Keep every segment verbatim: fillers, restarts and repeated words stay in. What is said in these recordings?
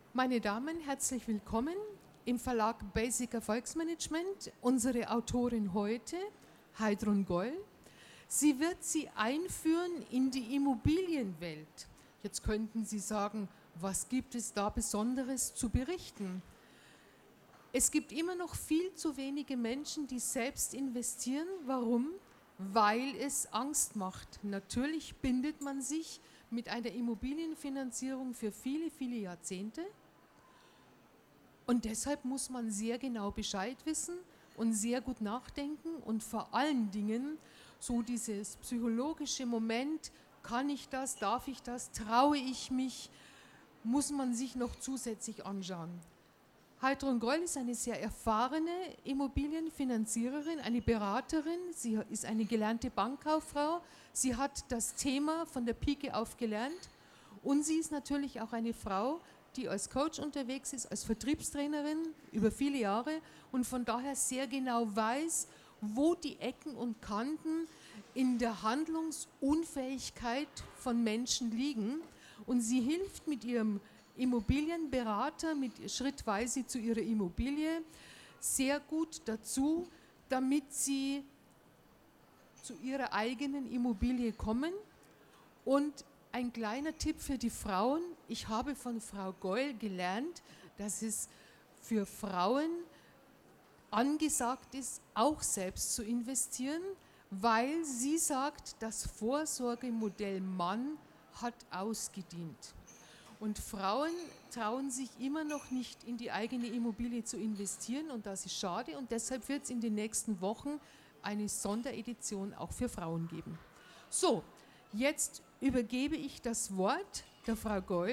Meine Damen, herzlich willkommen im Verlag Basic Erfolgsmanagement. Unsere Autorin heute, Heidrun Goll. Sie wird Sie einführen in die Immobilienwelt. Jetzt könnten Sie sagen, was gibt es da Besonderes zu berichten? Es gibt immer noch viel zu wenige Menschen, die selbst investieren. Warum? Weil es Angst macht. Natürlich bindet man sich mit einer Immobilienfinanzierung für viele, viele Jahrzehnte. Und deshalb muss man sehr genau Bescheid wissen und sehr gut nachdenken und vor allen Dingen so dieses psychologische Moment, kann ich das, darf ich das, traue ich mich, muss man sich noch zusätzlich anschauen. Heidrun Goll ist eine sehr erfahrene Immobilienfinanziererin, eine Beraterin, sie ist eine gelernte Bankkauffrau, sie hat das Thema von der Pike auf gelernt und sie ist natürlich auch eine Frau, die als Coach unterwegs ist, als Vertriebstrainerin über viele Jahre und von daher sehr genau weiß, wo die Ecken und Kanten in der Handlungsunfähigkeit von Menschen liegen. Und sie hilft mit ihrem Immobilienberater, mit schrittweise zu ihrer Immobilie, sehr gut dazu, damit sie zu ihrer eigenen Immobilie kommen. Und ein kleiner Tipp für die Frauen. Ich habe von Frau Goll gelernt, dass es für Frauen angesagt ist, auch selbst zu investieren, weil sie sagt, das Vorsorgemodell Mann hat ausgedient. Und Frauen trauen sich immer noch nicht in die eigene Immobilie zu investieren und das ist schade und deshalb wird es in den nächsten Wochen eine Sonderedition auch für Frauen geben. So, jetzt übergebe ich das Wort der Frau Goll.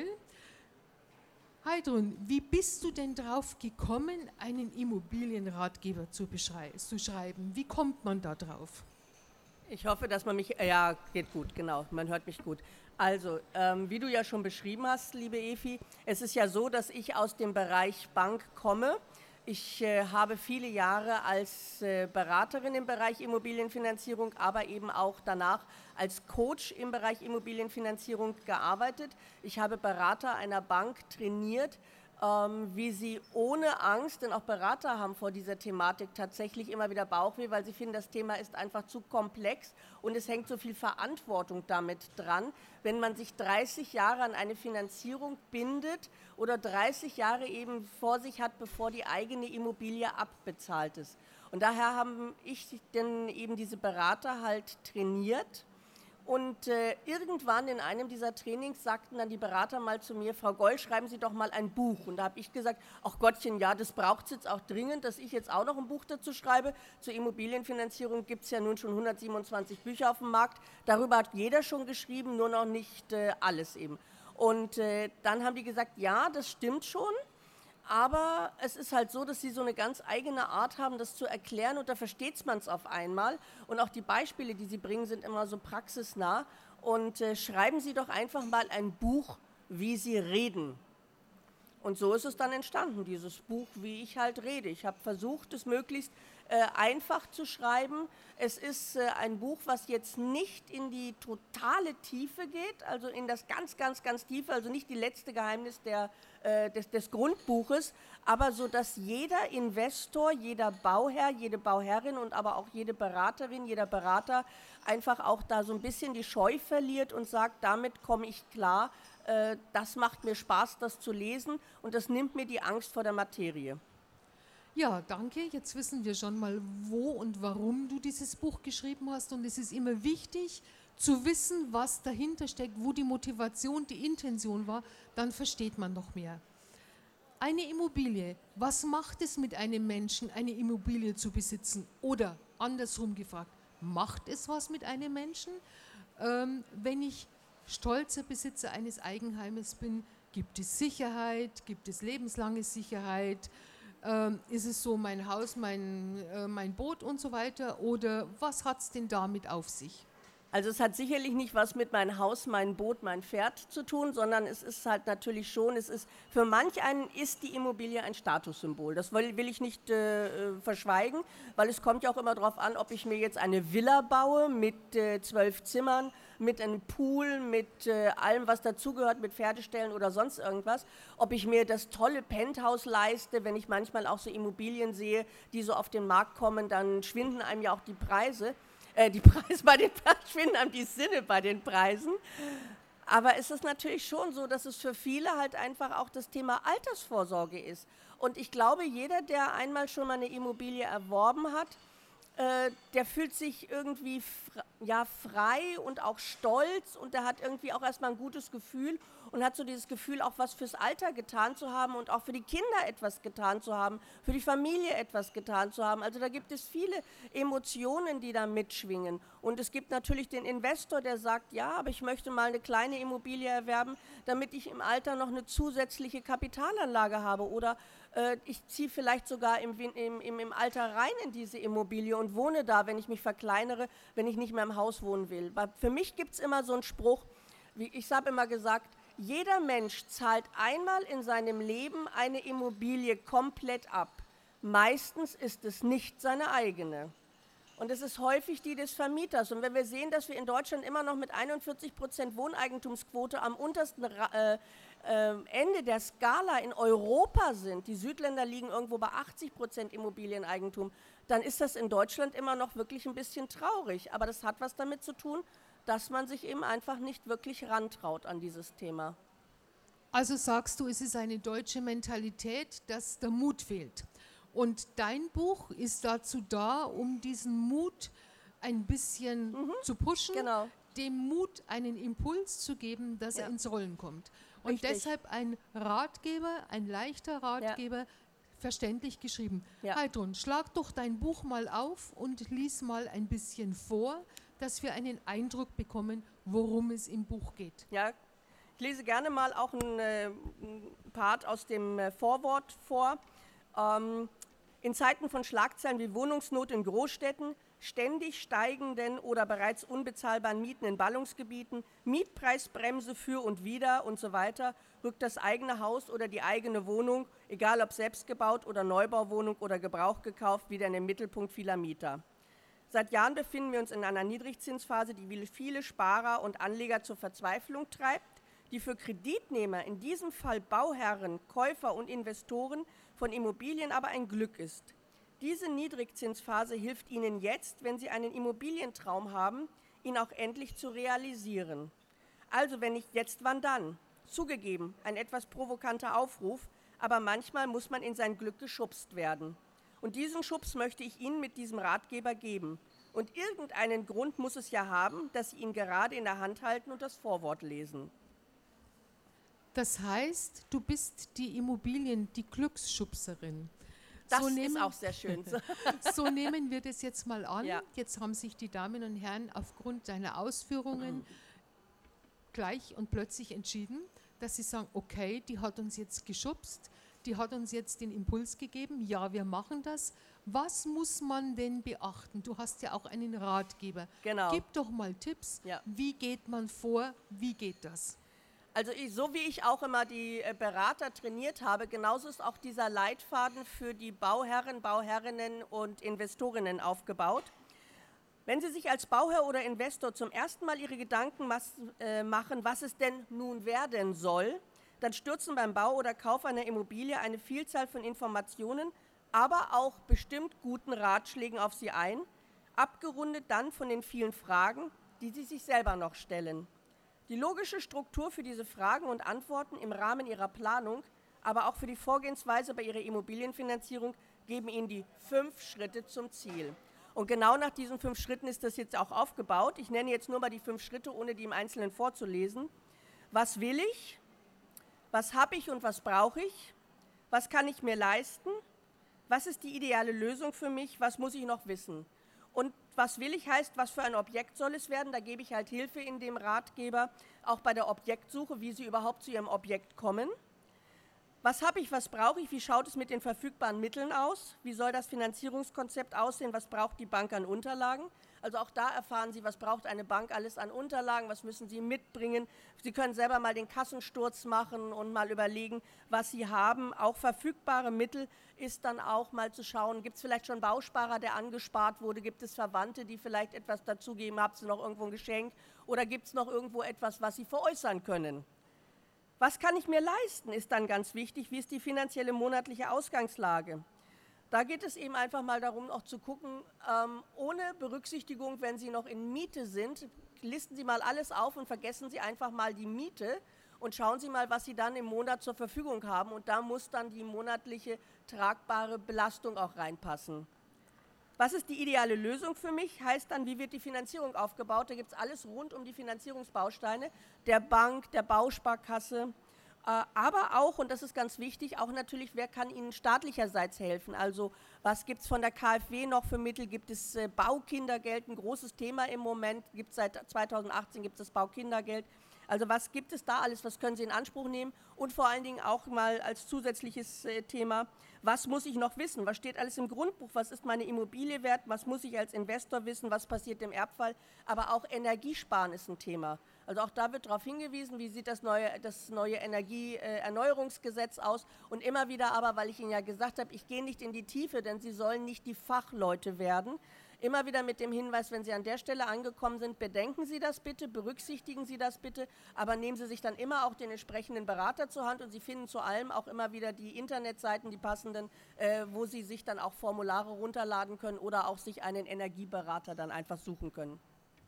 Heidrun, wie bist du denn drauf gekommen, einen Immobilienratgeber zu, zu schreiben? Wie kommt man da drauf? Ich hoffe, dass man mich, ja, geht gut, genau, man hört mich gut. Also, ähm, wie du ja schon beschrieben hast, liebe Efi, es ist ja so, dass ich aus dem Bereich Bank komme. Ich äh, habe viele Jahre als äh, Beraterin im Bereich Immobilienfinanzierung, aber eben auch danach als Coach im Bereich Immobilienfinanzierung gearbeitet. Ich habe Berater einer Bank trainiert, ähm, wie sie ohne Angst, denn auch Berater haben vor dieser Thematik tatsächlich immer wieder Bauchweh, weil sie finden, das Thema ist einfach zu komplex und es hängt so viel Verantwortung damit dran, wenn man sich dreißig Jahre an eine Finanzierung bindet oder dreißig Jahre eben vor sich hat, bevor die eigene Immobilie abbezahlt ist. Und daher habe ich denn eben diese Berater halt trainiert. Und äh, irgendwann in einem dieser Trainings sagten dann die Berater mal zu mir, Frau Goll, schreiben Sie doch mal ein Buch. Und da habe ich gesagt, ach Gottchen, ja, das braucht es jetzt auch dringend, dass ich jetzt auch noch ein Buch dazu schreibe. Zur Immobilienfinanzierung gibt es ja nun schon hundertsiebenundzwanzig Bücher auf dem Markt. Darüber hat jeder schon geschrieben, nur noch nicht äh, alles eben. Und äh, dann haben die gesagt, ja, das stimmt schon. Aber es ist halt so, dass sie so eine ganz eigene Art haben, das zu erklären und da versteht man es auf einmal. Und auch die Beispiele, die sie bringen, sind immer so praxisnah. Und äh, schreiben Sie doch einfach mal ein Buch, wie Sie reden. Und so ist es dann entstanden, dieses Buch, wie ich halt rede. Ich habe versucht, es möglichst äh, einfach zu schreiben. Es ist äh, ein Buch, was jetzt nicht in die totale Tiefe geht, also in das ganz, ganz, ganz Tiefe, also nicht die letzte Geheimnis der, äh, des, des Grundbuches, aber so, dass jeder Investor, jeder Bauherr, jede Bauherrin und aber auch jede Beraterin, jeder Berater einfach auch da so ein bisschen die Scheu verliert und sagt, damit komme ich klar, äh, das macht mir Spaß, das zu lesen und das nimmt mir die Angst vor der Materie. Ja, danke. Jetzt wissen wir schon mal, wo und warum du dieses Buch geschrieben hast. Und es ist immer wichtig zu wissen, was dahinter steckt, wo die Motivation, die Intention war. Dann versteht man noch mehr. Eine Immobilie, was macht es mit einem Menschen, eine Immobilie zu besitzen? Oder andersrum gefragt, macht es was mit einem Menschen? Ähm, wenn ich stolzer Besitzer eines Eigenheimes bin, gibt es Sicherheit, gibt es lebenslange Sicherheit? Ähm, ist es so mein Haus, mein, äh, mein Boot und so weiter oder was hat es denn damit auf sich? Also es hat sicherlich nicht was mit mein Haus, mein Boot, mein Pferd zu tun, sondern es ist halt natürlich schon, es ist, für manch einen ist die Immobilie ein Statussymbol. Das will, will ich nicht äh, verschweigen, weil es kommt ja auch immer darauf an, ob ich mir jetzt eine Villa baue mit äh, zwölf Zimmern, mit einem Pool, mit äh, allem, was dazugehört, mit Pferdeställen oder sonst irgendwas. Ob ich mir das tolle Penthouse leiste, wenn ich manchmal auch so Immobilien sehe, die so auf den Markt kommen, dann schwinden einem ja auch die Preise. Äh, die Preise bei den schwinden einem die Sinne bei den Preisen. Aber es ist natürlich schon so, dass es für viele halt einfach auch das Thema Altersvorsorge ist. Und ich glaube, jeder, der einmal schon mal eine Immobilie erworben hat, äh, der fühlt sich irgendwie fre- ja, frei und auch stolz und der hat irgendwie auch erstmal ein gutes Gefühl und hat so dieses Gefühl, auch was fürs Alter getan zu haben und auch für die Kinder etwas getan zu haben, für die Familie etwas getan zu haben. Also da gibt es viele Emotionen, die da mitschwingen. Und es gibt natürlich den Investor, der sagt, ja, aber ich möchte mal eine kleine Immobilie erwerben, damit ich im Alter noch eine zusätzliche Kapitalanlage habe. Oder äh, ich ziehe vielleicht sogar im, Win- im, im, im Alter rein in diese Immobilie und wohne da, wenn ich mich verkleinere, wenn ich nicht mehr im Haus wohnen will. Weil für mich gibt es immer so einen Spruch, wie ich habe immer gesagt, jeder Mensch zahlt einmal in seinem Leben eine Immobilie komplett ab. Meistens ist es nicht seine eigene. Und es ist häufig die des Vermieters. Und wenn wir sehen, dass wir in Deutschland immer noch mit einundvierzig Prozent Wohneigentumsquote am untersten äh, äh, Ende der Skala in Europa sind, die Südländer liegen irgendwo bei achtzig Prozent Immobilieneigentum, dann ist das in Deutschland immer noch wirklich ein bisschen traurig. Aber das hat was damit zu tun, dass man sich eben einfach nicht wirklich rantraut an dieses Thema. Also sagst du, es ist eine deutsche Mentalität, dass der Mut fehlt. Und dein Buch ist dazu da, um diesen Mut ein bisschen mhm, zu pushen, genau. dem Mut einen Impuls zu geben, dass Ja. er ins Rollen kommt. Und Richtig. deshalb ein Ratgeber, ein leichter Ratgeber, ja. verständlich geschrieben. Ja. Heidrun, schlag doch dein Buch mal auf und lies mal ein bisschen vor, dass wir einen Eindruck bekommen, worum es im Buch geht. Ja, ich lese gerne mal auch einen äh, Part aus dem äh, Vorwort vor. Ähm, in Zeiten von Schlagzeilen wie Wohnungsnot in Großstädten, ständig steigenden oder bereits unbezahlbaren Mieten in Ballungsgebieten, Mietpreisbremse für und wider und so weiter, rückt das eigene Haus oder die eigene Wohnung, egal ob selbst gebaut oder Neubauwohnung oder Gebrauch gekauft, wieder in den Mittelpunkt vieler Mieter. Seit Jahren befinden wir uns in einer Niedrigzinsphase, die viele Sparer und Anleger zur Verzweiflung treibt, die für Kreditnehmer, in diesem Fall Bauherren, Käufer und Investoren von Immobilien aber ein Glück ist. Diese Niedrigzinsphase hilft Ihnen jetzt, wenn Sie einen Immobilientraum haben, ihn auch endlich zu realisieren. Also wenn nicht jetzt, wann dann? Zugegeben, ein etwas provokanter Aufruf, aber manchmal muss man in sein Glück geschubst werden. Und diesen Schubs möchte ich Ihnen mit diesem Ratgeber geben. Und irgendeinen Grund muss es ja haben, dass Sie ihn gerade in der Hand halten und das Vorwort lesen. Das heißt, du bist die Immobilien, die Glücksschubserin. Das so ist nehmen, auch sehr schön. So nehmen wir das jetzt mal an. Ja. Jetzt haben sich die Damen und Herren aufgrund deiner Ausführungen gleich und plötzlich entschieden, dass sie sagen, okay, die hat uns jetzt geschubst, die hat uns jetzt den Impuls gegeben, ja, wir machen das. Was muss man denn beachten? Du hast ja auch einen Ratgeber. Genau. Gib doch mal Tipps, ja. Wie geht man vor, wie geht das? Also ich, so wie ich auch immer die Berater trainiert habe, genauso ist auch dieser Leitfaden für die Bauherren, Bauherrinnen und Investorinnen aufgebaut. Wenn Sie sich als Bauherr oder Investor zum ersten Mal Ihre Gedanken machen, was es denn nun werden soll, dann stürzen beim Bau oder Kauf einer Immobilie eine Vielzahl von Informationen, aber auch bestimmt guten Ratschlägen auf Sie ein, abgerundet dann von den vielen Fragen, die Sie sich selber noch stellen. Die logische Struktur für diese Fragen und Antworten im Rahmen Ihrer Planung, aber auch für die Vorgehensweise bei Ihrer Immobilienfinanzierung geben Ihnen die fünf Schritte zum Ziel. Und genau nach diesen fünf Schritten ist das jetzt auch aufgebaut. Ich nenne jetzt nur mal die fünf Schritte, ohne die im Einzelnen vorzulesen. Was will ich? Was habe ich und was brauche ich? Was kann ich mir leisten? Was ist die ideale Lösung für mich? Was muss ich noch wissen? Und was will ich heißt, was für ein Objekt soll es werden? Da gebe ich halt Hilfe in dem Ratgeber, auch bei der Objektsuche, wie Sie überhaupt zu Ihrem Objekt kommen. Was habe ich, was brauche ich? Wie schaut es mit den verfügbaren Mitteln aus? Wie soll das Finanzierungskonzept aussehen? Was braucht die Bank an Unterlagen? Also auch da erfahren Sie, was braucht eine Bank alles an Unterlagen, was müssen Sie mitbringen. Sie können selber mal den Kassensturz machen und mal überlegen, was Sie haben. Auch verfügbare Mittel ist dann auch mal zu schauen, gibt es vielleicht schon einen Bausparer, der angespart wurde, gibt es Verwandte, die vielleicht etwas dazugeben, habt ihr noch irgendwo ein Geschenk oder gibt es noch irgendwo etwas, was Sie veräußern können. Was kann ich mir leisten, ist dann ganz wichtig, wie ist die finanzielle monatliche Ausgangslage. Da geht es eben einfach mal darum, auch zu gucken, ähm, ohne Berücksichtigung, wenn Sie noch in Miete sind, listen Sie mal alles auf und vergessen Sie einfach mal die Miete und schauen Sie mal, was Sie dann im Monat zur Verfügung haben. Und da muss dann die monatliche tragbare Belastung auch reinpassen. Was ist die ideale Lösung für mich? Heißt dann, wie wird die Finanzierung aufgebaut? Da gibt es alles rund um die Finanzierungsbausteine der Bank, der Bausparkasse, äh, aber auch, und das ist ganz wichtig, auch natürlich, wer kann Ihnen staatlicherseits helfen? Also was gibt es von der KfW noch für Mittel? Gibt es äh, Baukindergeld, ein großes Thema im Moment, gibt es seit zweitausendachtzehn gibt es das Baukindergeld. Also was gibt es da alles, was können Sie in Anspruch nehmen? Und vor allen Dingen auch mal als zusätzliches äh, Thema, was muss ich noch wissen? Was steht alles im Grundbuch? Was ist meine Immobilie wert? Was muss ich als Investor wissen? Was passiert im Erbfall? Aber auch Energiesparen ist ein Thema. Also auch da wird darauf hingewiesen, wie sieht das neue, das neue Energieerneuerungsgesetz aus. Und immer wieder aber, weil ich Ihnen ja gesagt habe, ich gehe nicht in die Tiefe, denn Sie sollen nicht die Fachleute werden. Immer wieder mit dem Hinweis, wenn Sie an der Stelle angekommen sind, bedenken Sie das bitte, berücksichtigen Sie das bitte, aber nehmen Sie sich dann immer auch den entsprechenden Berater zur Hand und Sie finden zu allem auch immer wieder die Internetseiten, die passenden, äh, wo Sie sich dann auch Formulare runterladen können oder auch sich einen Energieberater dann einfach suchen können.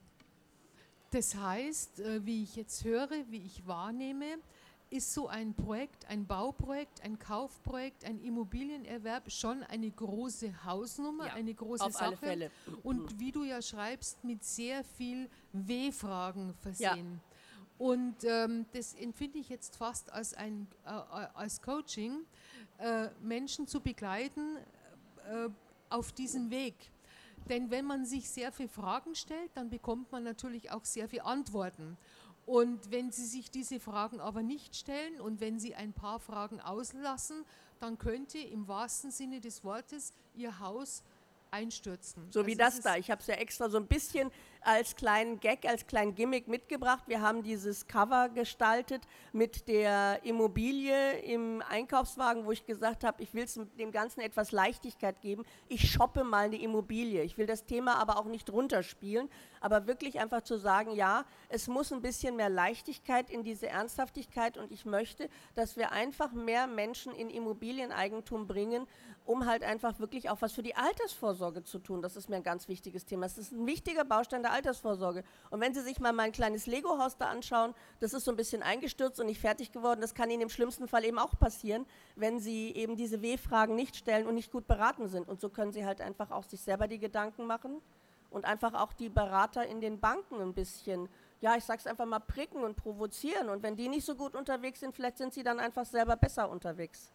Das heißt, äh, wie ich jetzt höre, wie ich wahrnehme, ist so ein Projekt, ein Bauprojekt, ein Kaufprojekt, ein Immobilienerwerb schon eine große Hausnummer, ja, eine große auf Sache. Alle Fälle. Und wie du ja schreibst, mit sehr viel W-Fragen versehen. Ja. Und ähm, das empfinde ich jetzt fast als, ein, äh, als Coaching, äh, Menschen zu begleiten äh, auf diesem Weg. Denn wenn man sich sehr viele Fragen stellt, dann bekommt man natürlich auch sehr viele Antworten. Und wenn Sie sich diese Fragen aber nicht stellen und wenn Sie ein paar Fragen auslassen, dann könnte im wahrsten Sinne des Wortes Ihr Haus einstürzen. So wie also das da. Ich habe es ja extra so ein bisschen als kleinen Gag, als kleinen Gimmick mitgebracht. Wir haben dieses Cover gestaltet mit der Immobilie im Einkaufswagen, wo ich gesagt habe, ich will dem Ganzen etwas Leichtigkeit geben. Ich shoppe mal eine Immobilie. Ich will das Thema aber auch nicht runterspielen, aber wirklich einfach zu sagen, ja, es muss ein bisschen mehr Leichtigkeit in diese Ernsthaftigkeit und ich möchte, dass wir einfach mehr Menschen in Immobilieneigentum bringen, um halt einfach wirklich auch was für die Altersvorsorge zu tun. Das ist mir ein ganz wichtiges Thema. Das ist ein wichtiger Baustein der Altersvorsorge. Und wenn Sie sich mal mein kleines Lego-Haus da anschauen, das ist so ein bisschen eingestürzt und nicht fertig geworden. Das kann Ihnen im schlimmsten Fall eben auch passieren, wenn Sie eben diese W-Fragen nicht stellen und nicht gut beraten sind. Und so können Sie halt einfach auch sich selber die Gedanken machen und einfach auch die Berater in den Banken ein bisschen, ja, ich sag's einfach mal, pricken und provozieren. Und wenn die nicht so gut unterwegs sind, vielleicht sind sie dann einfach selber besser unterwegs.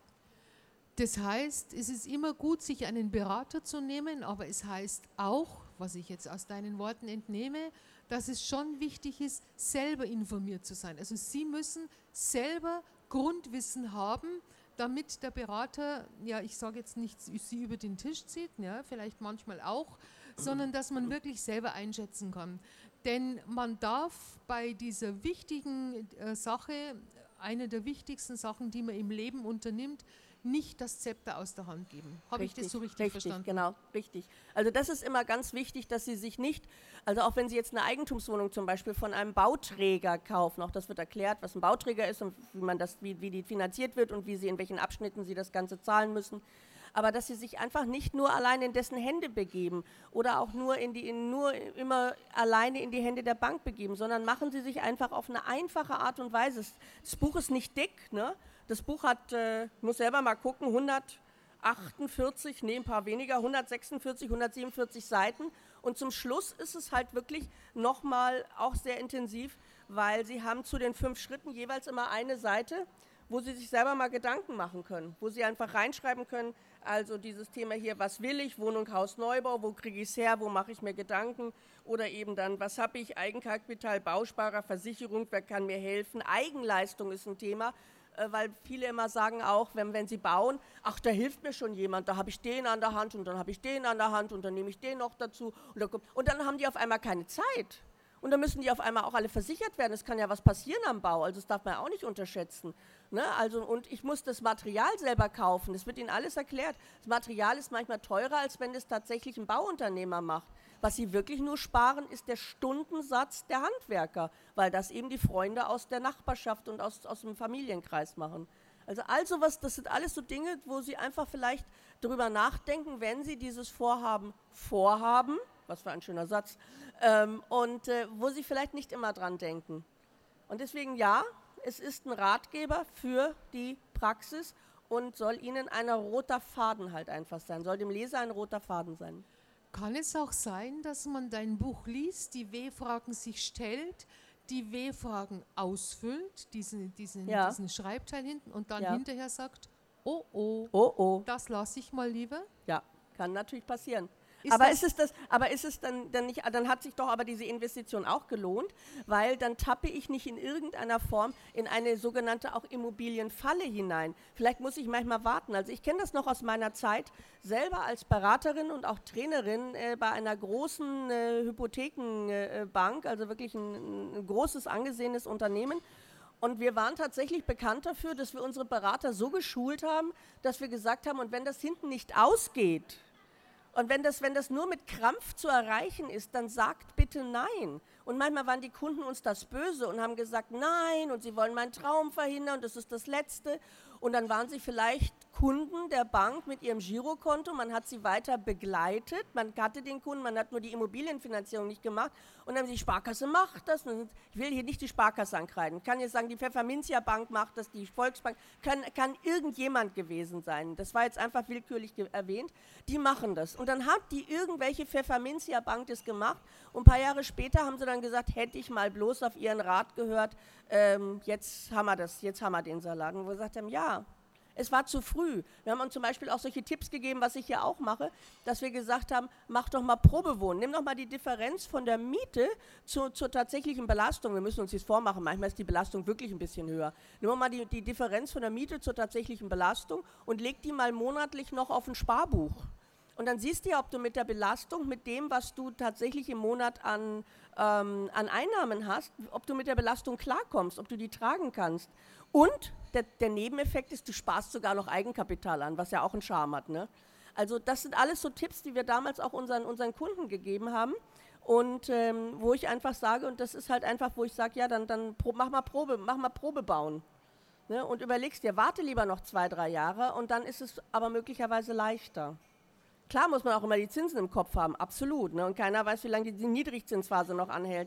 Das heißt, es ist immer gut, sich einen Berater zu nehmen, aber es heißt auch, was ich jetzt aus deinen Worten entnehme, dass es schon wichtig ist, selber informiert zu sein. Also Sie müssen selber Grundwissen haben, damit der Berater, ja, ich sage jetzt nicht, Sie über den Tisch zieht, ja, vielleicht manchmal auch, sondern dass man wirklich selber einschätzen kann. Denn man darf bei dieser wichtigen äh, Sache, eine der wichtigsten Sachen, die man im Leben unternimmt, nicht das Zepter aus der Hand geben. Habe ich das so richtig, richtig verstanden? Genau, richtig. Also das ist immer ganz wichtig, dass Sie sich nicht, also auch wenn Sie jetzt eine Eigentumswohnung zum Beispiel von einem Bauträger kaufen, auch das wird erklärt, was ein Bauträger ist und wie man das, wie, wie die finanziert wird und wie Sie in welchen Abschnitten Sie das Ganze zahlen müssen. Aber dass Sie sich einfach nicht nur allein in dessen Hände begeben oder auch nur, in die, in, nur immer alleine in die Hände der Bank begeben, sondern machen Sie sich einfach auf eine einfache Art und Weise. Das Buch ist nicht dick, ne? Das Buch hat, äh, muss selber mal gucken, hundertachtundvierzig, nee, ein paar weniger, hundertsechsundvierzig, hundertsiebenundvierzig Seiten. Und zum Schluss ist es halt wirklich nochmal auch sehr intensiv, weil Sie haben zu den fünf Schritten jeweils immer eine Seite, wo Sie sich selber mal Gedanken machen können, wo Sie einfach reinschreiben können, also dieses Thema hier, was will ich, Wohnung, Haus, Neubau, wo kriege ich es her, wo mache ich mir Gedanken oder eben dann, was habe ich, Eigenkapital, Bausparer, Versicherung, wer kann mir helfen, Eigenleistung ist ein Thema. äh, weil viele immer sagen auch, wenn, wenn sie bauen, ach, da hilft mir schon jemand, da habe ich den an der Hand und dann habe ich den an der Hand und dann nehme ich den noch dazu. Und dann, kommt, und dann haben die auf einmal keine Zeit. Und dann müssen die auf einmal auch alle versichert werden. Es kann ja was passieren am Bau, also das darf man auch nicht unterschätzen. Ne? Also, und ich muss das Material selber kaufen, das wird Ihnen alles erklärt. Das Material ist manchmal teurer, als wenn es tatsächlich ein Bauunternehmer macht. Was sie wirklich nur sparen, ist der Stundensatz der Handwerker, weil das eben die Freunde aus der Nachbarschaft und aus, aus dem Familienkreis machen. Also all sowas, das sind alles so Dinge, wo Sie einfach vielleicht darüber nachdenken, wenn Sie dieses Vorhaben vorhaben, was für ein schöner Satz, ähm, und äh, wo Sie vielleicht nicht immer dran denken. Und deswegen ja, es ist ein Ratgeber für die Praxis und soll Ihnen ein roter Faden halt einfach sein, soll dem Leser ein roter Faden sein. Kann es auch sein, dass man dein Buch liest, die W-Fragen sich stellt, die W-Fragen ausfüllt, diesen, diesen, ja. diesen Schreibteil hinten und dann ja. hinterher sagt, oh oh, oh, oh. das lasse ich mal lieber? Ja, kann natürlich passieren. Ist aber, das ist es das, aber ist es dann, dann nicht, dann hat sich doch aber diese Investition auch gelohnt, weil dann tappe ich nicht in irgendeiner Form in eine sogenannte auch Immobilienfalle hinein. Vielleicht muss ich manchmal warten. Also ich kenne das noch aus meiner Zeit, selber als Beraterin und auch Trainerin äh, bei einer großen äh, Hypothekenbank, äh, also wirklich ein, ein großes angesehenes Unternehmen. Und wir waren tatsächlich bekannt dafür, dass wir unsere Berater so geschult haben, dass wir gesagt haben, und wenn das hinten nicht ausgeht, und wenn das, wenn das nur mit Krampf zu erreichen ist, dann sagt bitte nein. Und manchmal waren die Kunden uns das böse und haben gesagt nein und sie wollen meinen Traum verhindern und das ist das Letzte. Und dann waren sie vielleicht Kunden der Bank mit ihrem Girokonto, man hat sie weiter begleitet, man hatte den Kunden, man hat nur die Immobilienfinanzierung nicht gemacht und dann haben sie, die Sparkasse macht das. Ich will hier nicht die Sparkasse ankreiden, ich kann jetzt sagen, die Pfefferminzia Bank macht das, die Volksbank, kann, kann irgendjemand gewesen sein, das war jetzt einfach willkürlich erwähnt, die machen das. Und dann hat die irgendwelche Pfefferminzia Bank das gemacht und ein paar Jahre später haben sie dann gesagt, hätte ich mal bloß auf ihren Rat gehört, ähm, jetzt haben wir das, jetzt haben wir den Salat. Und wir gesagt haben, ja, es war zu früh. Wir haben uns zum Beispiel auch solche Tipps gegeben, was ich hier auch mache, dass wir gesagt haben, mach doch mal Probewohnen. Nimm doch mal die Differenz von der Miete zu, zur tatsächlichen Belastung. Wir müssen uns das vormachen, manchmal ist die Belastung wirklich ein bisschen höher. Nimm doch mal die, die Differenz von der Miete zur tatsächlichen Belastung und leg die mal monatlich noch auf ein Sparbuch. Und dann siehst du ja, ob du mit der Belastung, mit dem, was du tatsächlich im Monat an, ähm, an Einnahmen hast, ob du mit der Belastung klarkommst, ob du die tragen kannst. Und der, der Nebeneffekt ist, du sparst sogar noch Eigenkapital an, was ja auch einen Charme hat. Ne? Also das sind alles so Tipps, die wir damals auch unseren, unseren Kunden gegeben haben. Und ähm, wo ich einfach sage, und das ist halt einfach, wo ich sage, ja, dann, dann pro, mach mal Probe, mach mal Probe bauen. Ne? Und überlegst dir, warte lieber noch zwei, drei Jahre und dann ist es aber möglicherweise leichter. Klar muss man auch immer die Zinsen im Kopf haben, absolut. Ne? Und keiner weiß, wie lange die, die Niedrigzinsphase noch anhält.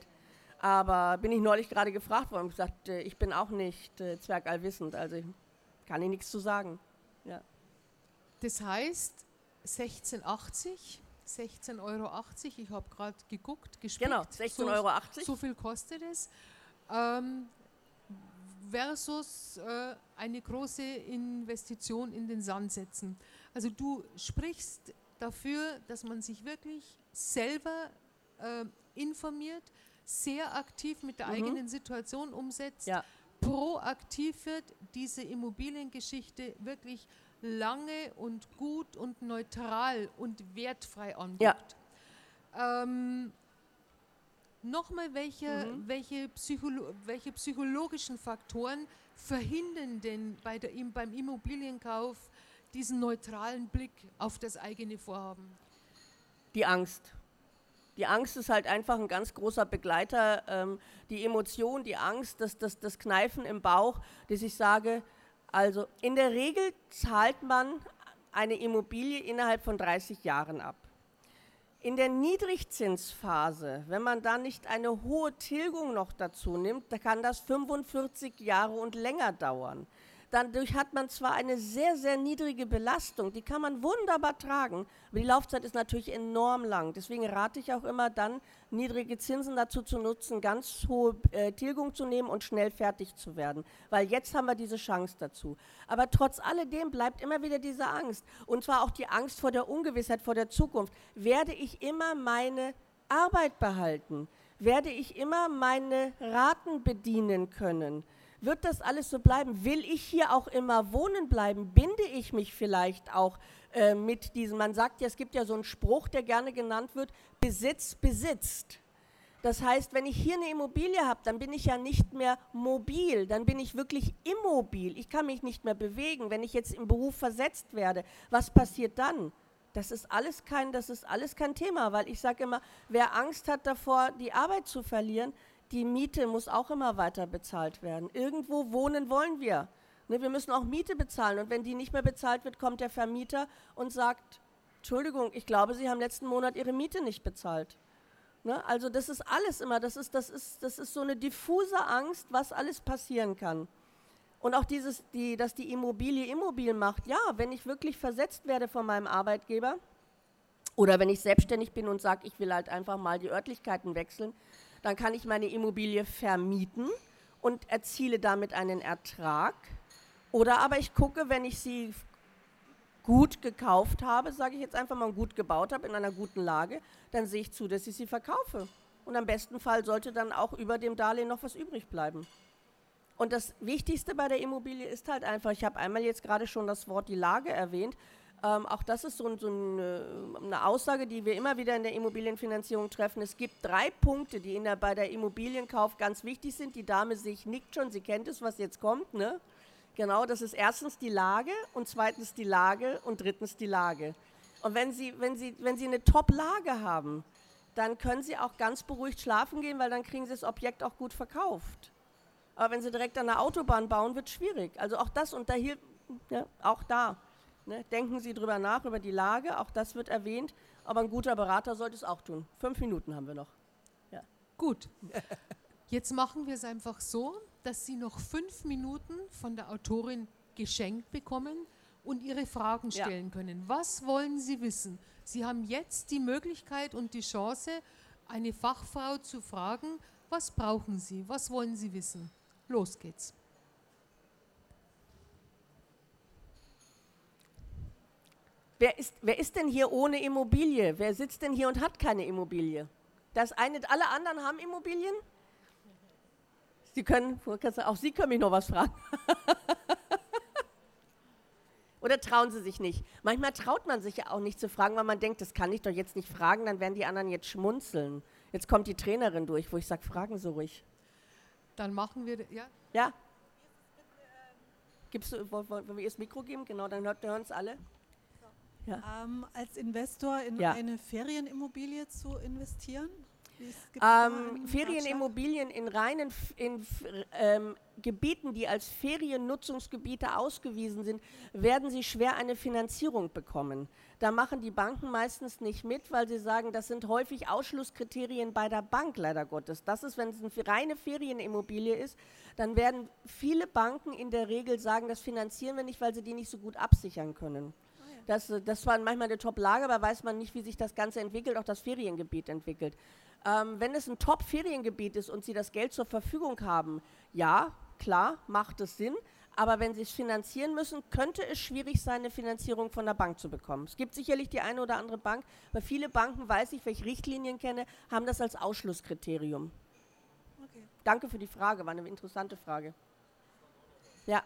Aber bin ich neulich gerade gefragt worden und gesagt, äh, ich bin auch nicht äh, zwergallwissend, also ich kann Ihnen nichts zu sagen. Ja. Das heißt, sechzehn achtzig, sechzehn Euro achtzig, ich habe gerade geguckt, gespickt. Genau, sechzehn Euro achtzig. So, so viel kostet es. Ähm, versus äh, eine große Investition in den Sand setzen. Also du sprichst dafür, dass man sich wirklich selber äh, informiert, sehr aktiv mit der mhm. eigenen Situation umsetzt, ja. proaktiv wird, diese Immobiliengeschichte wirklich lange und gut und neutral und wertfrei anguckt. Ja. Ähm, Nochmal, welche, mhm. welche, Psycholo- welche psychologischen Faktoren verhindern denn bei der, beim Immobilienkauf diesen neutralen Blick auf das eigene Vorhaben? Die Angst. Die Angst ist halt einfach ein ganz großer Begleiter. Ähm, die Emotion, die Angst, das, das, das Kneifen im Bauch, dass ich sage, also in der Regel zahlt man eine Immobilie innerhalb von dreißig Jahren ab. In der Niedrigzinsphase, wenn man da nicht eine hohe Tilgung noch dazu nimmt, da kann das fünfundvierzig Jahre und länger dauern. Dadurch hat man zwar eine sehr, sehr niedrige Belastung, die kann man wunderbar tragen, aber die Laufzeit ist natürlich enorm lang. Deswegen rate ich auch immer dann, niedrige Zinsen dazu zu nutzen, ganz hohe äh, Tilgung zu nehmen und schnell fertig zu werden. Weil jetzt haben wir diese Chance dazu. Aber trotz alledem bleibt immer wieder diese Angst. Und zwar auch die Angst vor der Ungewissheit, vor der Zukunft. Werde ich immer meine Arbeit behalten? Werde ich immer meine Raten bedienen können? Wird das alles so bleiben? Will ich hier auch immer wohnen bleiben? Binde ich mich vielleicht auch äh, mit diesem, man sagt ja, es gibt ja so einen Spruch, der gerne genannt wird, Besitz besitzt. Das heißt, wenn ich hier eine Immobilie habe, dann bin ich ja nicht mehr mobil, dann bin ich wirklich immobil. Ich kann mich nicht mehr bewegen. Wenn ich jetzt im Beruf versetzt werde, was passiert dann? Das ist alles kein, das ist alles kein Thema, weil ich sage immer, wer Angst hat davor, die Arbeit zu verlieren, die Miete muss auch immer weiter bezahlt werden. Irgendwo wohnen wollen wir. Ne, wir müssen auch Miete bezahlen. Und wenn die nicht mehr bezahlt wird, kommt der Vermieter und sagt, Entschuldigung, ich glaube, Sie haben letzten Monat Ihre Miete nicht bezahlt. Ne, also das ist alles immer, das ist, das, ist, das ist so eine diffuse Angst, was alles passieren kann. Und auch dieses, die, dass die Immobilie immobil macht. Ja, wenn ich wirklich versetzt werde von meinem Arbeitgeber oder wenn ich selbstständig bin und sage, ich will halt einfach mal die Örtlichkeiten wechseln, dann kann ich meine Immobilie vermieten und erziele damit einen Ertrag. Oder aber ich gucke, wenn ich sie gut gekauft habe, sage ich jetzt einfach mal gut gebaut habe, in einer guten Lage, dann sehe ich zu, dass ich sie verkaufe. Und am besten Fall sollte dann auch über dem Darlehen noch was übrig bleiben. Und das Wichtigste bei der Immobilie ist halt einfach, ich habe einmal jetzt gerade schon das Wort die Lage erwähnt, Ähm, auch das ist so, so eine, eine Aussage, die wir immer wieder in der Immobilienfinanzierung treffen. Es gibt drei Punkte, die in der, bei der Immobilienkauf ganz wichtig sind. Die Dame sich nickt schon, sie kennt es, was jetzt kommt. Ne? Genau, das ist erstens die Lage und zweitens die Lage und drittens die Lage. Und wenn Sie, wenn Sie, wenn Sie eine Top-Lage haben, dann können Sie auch ganz beruhigt schlafen gehen, weil dann kriegen Sie das Objekt auch gut verkauft. Aber wenn Sie direkt an der Autobahn bauen, wird es schwierig. Also auch das und da hier, ja, auch da. Ne, denken Sie drüber nach, über die Lage, auch das wird erwähnt, aber ein guter Berater sollte es auch tun. Fünf Minuten haben wir noch. Ja. Gut, jetzt machen wir es einfach so, dass Sie noch fünf Minuten von der Autorin geschenkt bekommen und Ihre Fragen stellen ja. können. Was wollen Sie wissen? Sie haben jetzt die Möglichkeit und die Chance, eine Fachfrau zu fragen, was brauchen Sie, was wollen Sie wissen? Los geht's. Wer ist, wer ist denn hier ohne Immobilie? Wer sitzt denn hier und hat keine Immobilie? Das eine, alle anderen haben Immobilien? Sie können, auch Sie können mich noch was fragen. Oder trauen Sie sich nicht? Manchmal traut man sich ja auch nicht zu fragen, weil man denkt, das kann ich doch jetzt nicht fragen, dann werden die anderen jetzt schmunzeln. Jetzt kommt die Trainerin durch, wo ich sage, fragen Sie ruhig. Dann machen wir, ja? Ja? Gibst du, wollen wir ihr das Mikro geben? Genau, dann hören es alle. Ja. Ähm, als Investor in ja. eine Ferienimmobilie zu investieren? Ähm, Ferienimmobilien in reinen in, ähm, Gebieten, die als Feriennutzungsgebiete ausgewiesen sind, werden sie schwer eine Finanzierung bekommen. Da machen die Banken meistens nicht mit, weil sie sagen, das sind häufig Ausschlusskriterien bei der Bank, leider Gottes. Das ist, wenn es eine reine Ferienimmobilie ist, dann werden viele Banken in der Regel sagen, das finanzieren wir nicht, weil sie die nicht so gut absichern können. Das, das war manchmal eine Top-Lage, aber weiß man nicht, wie sich das Ganze entwickelt, auch das Feriengebiet entwickelt. Ähm, wenn es ein Top-Feriengebiet ist und Sie das Geld zur Verfügung haben, ja, klar, macht es Sinn, aber wenn Sie es finanzieren müssen, könnte es schwierig sein, eine Finanzierung von der Bank zu bekommen. Es gibt sicherlich die eine oder andere Bank, aber viele Banken, weiß ich, welche Richtlinien kenne, haben das als Ausschlusskriterium. Okay. Danke für die Frage, war eine interessante Frage. Ja.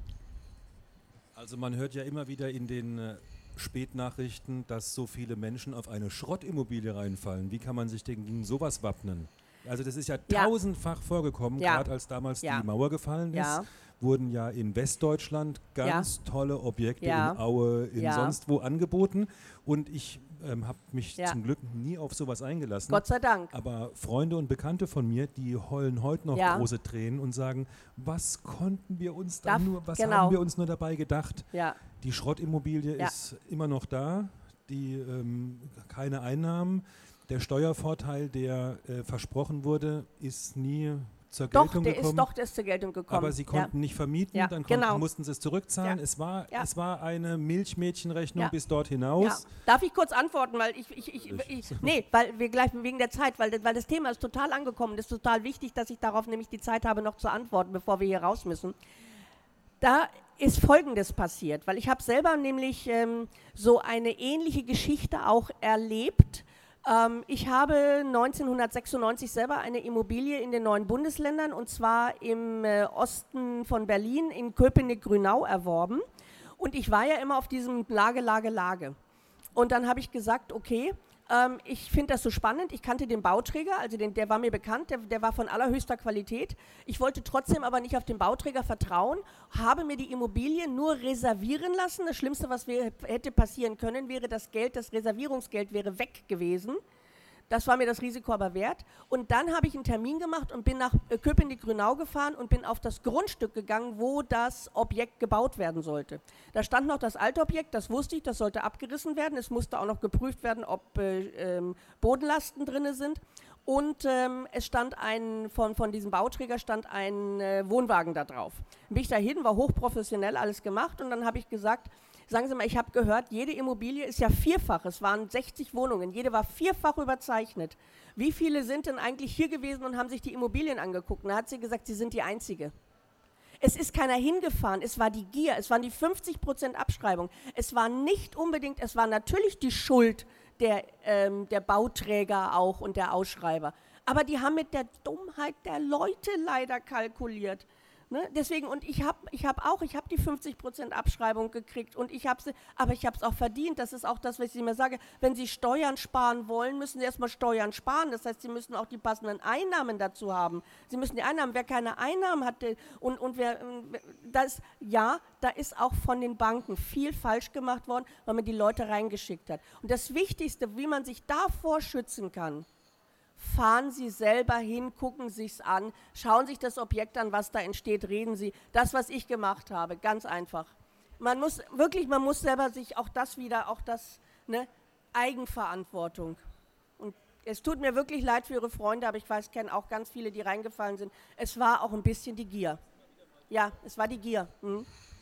Also man hört ja immer wieder in den äh, Spätnachrichten, dass so viele Menschen auf eine Schrottimmobilie reinfallen. Wie kann man sich denn gegen sowas wappnen? Also das ist ja, ja. tausendfach vorgekommen, ja. gerade als damals ja. die Mauer gefallen ist, ja. wurden ja in Westdeutschland ganz ja. tolle Objekte ja. in Aue, in ja. sonst wo angeboten. Und ich ähm, habe mich ja. zum Glück nie auf sowas eingelassen. Gott sei Dank. Aber Freunde und Bekannte von mir, die heulen heute noch ja. große Tränen und sagen, was konnten wir uns da Darf, nur, was genau. haben wir uns nur dabei gedacht? Ja. Die Schrottimmobilie ja. ist immer noch da, die ähm, keine Einnahmen. Der Steuervorteil, der äh, versprochen wurde, ist nie zur doch, Geltung der gekommen. Ist, doch, der ist zur Geltung gekommen. Aber sie konnten ja. nicht vermieten, ja, dann konnten, genau. mussten sie es zurückzahlen. Ja. Es, war, ja. es war eine Milchmädchenrechnung ja. bis dort hinaus. Ja. Darf ich kurz antworten, weil ich, ich, ich, ich, ich nee, weil wir gleich wegen der Zeit, weil, weil das Thema ist total angekommen. Das ist total wichtig, dass ich darauf nämlich die Zeit habe, noch zu antworten, bevor wir hier raus müssen. Da ist Folgendes passiert, weil ich habe selber nämlich ähm, so eine ähnliche Geschichte auch erlebt. Ähm, ich habe neunzehnhundertsechsundneunzig selber eine Immobilie in den neuen Bundesländern, und zwar im äh, Osten von Berlin in Köpenick-Grünau erworben. Und ich war ja immer auf diesem Lage, Lage, Lage. Und dann habe ich gesagt, okay, ähm, ich finde das so spannend, ich kannte den Bauträger, also den, der war mir bekannt, der, der war von allerhöchster Qualität. Ich wollte trotzdem aber nicht auf den Bauträger vertrauen, habe mir die Immobilie nur reservieren lassen. Das Schlimmste, was wir, hätte passieren können, wäre das Geld, das Reservierungsgeld wäre weg gewesen. Das war mir das Risiko aber wert. Und dann habe ich einen Termin gemacht und bin nach Köpenick-Grünau gefahren und bin auf das Grundstück gegangen, wo das Objekt gebaut werden sollte. Da stand noch das alte Objekt, das wusste ich, das sollte abgerissen werden. Es musste auch noch geprüft werden, ob äh, ähm, Bodenlasten drin sind. Und ähm, es stand ein, von, von diesem Bauträger stand ein äh, Wohnwagen da drauf. Bin ich dahin, war hochprofessionell alles gemacht, und dann habe ich gesagt, sagen Sie mal, ich habe gehört, jede Immobilie ist ja vierfach, es waren sechzig Wohnungen, jede war vierfach überzeichnet. Wie viele sind denn eigentlich hier gewesen und haben sich die Immobilien angeguckt? Und da hat sie gesagt, sie sind die Einzige. Es ist keiner hingefahren, es war die Gier, es waren die fünfzig Prozent Abschreibung. Es war nicht unbedingt, es war natürlich die Schuld der, ähm, der Bauträger auch und der Ausschreiber. Aber die haben mit der Dummheit der Leute leider kalkuliert. Ne? Deswegen, und ich habe ich hab auch, ich habe die fünfzig Prozent Abschreibung gekriegt, und ich habe sie, aber ich habe es auch verdient. Das ist auch das, was ich immer sage. Wenn Sie Steuern sparen wollen, müssen Sie erstmal Steuern sparen. Das heißt, Sie müssen auch die passenden Einnahmen dazu haben. Sie müssen die Einnahmen, wer keine Einnahmen hat, und, und wer, das, ja, da ist auch von den Banken viel falsch gemacht worden, weil man die Leute reingeschickt hat. Und das Wichtigste, wie man sich davor schützen kann: fahren Sie selber hin, gucken Sie es an, schauen sich das Objekt an, was da entsteht, reden Sie. Das, was ich gemacht habe, ganz einfach. Man muss wirklich, man muss selber sich auch das wieder, auch das, ne, Eigenverantwortung. Und es tut mir wirklich leid für Ihre Freunde, aber ich weiß, ich kenne auch ganz viele, die reingefallen sind. Es war auch ein bisschen die Gier. Ja, es war die Gier. Mhm.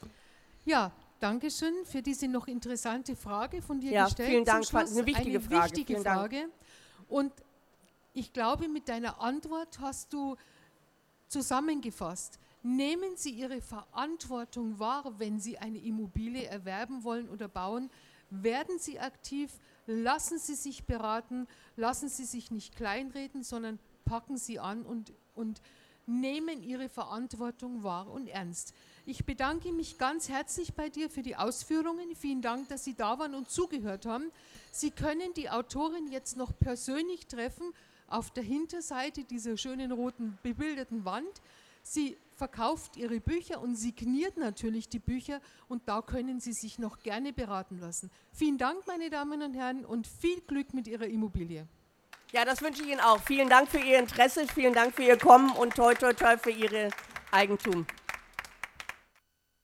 Ja, danke schön für diese noch interessante Frage von dir ja, gestellt. Vielen Dank, Zum Schluss eine wichtige eine Frage. Wichtige vielen Frage. Dank. Und ich glaube, mit deiner Antwort hast du zusammengefasst: Nehmen Sie Ihre Verantwortung wahr, wenn Sie eine Immobilie erwerben wollen oder bauen. Werden Sie aktiv, lassen Sie sich beraten, lassen Sie sich nicht kleinreden, sondern packen Sie an und, und nehmen Ihre Verantwortung wahr und ernst. Ich bedanke mich ganz herzlich bei dir für die Ausführungen. Vielen Dank, dass Sie da waren und zugehört haben. Sie können die Autorin jetzt noch persönlich treffen auf der Hinterseite dieser schönen roten bebilderten Wand. Sie verkauft ihre Bücher und signiert natürlich die Bücher, und da können Sie sich noch gerne beraten lassen. Vielen Dank, meine Damen und Herren, und viel Glück mit Ihrer Immobilie. Ja, das wünsche ich Ihnen auch. Vielen Dank für Ihr Interesse, vielen Dank für Ihr Kommen und toi toi toi für Ihr Eigentum.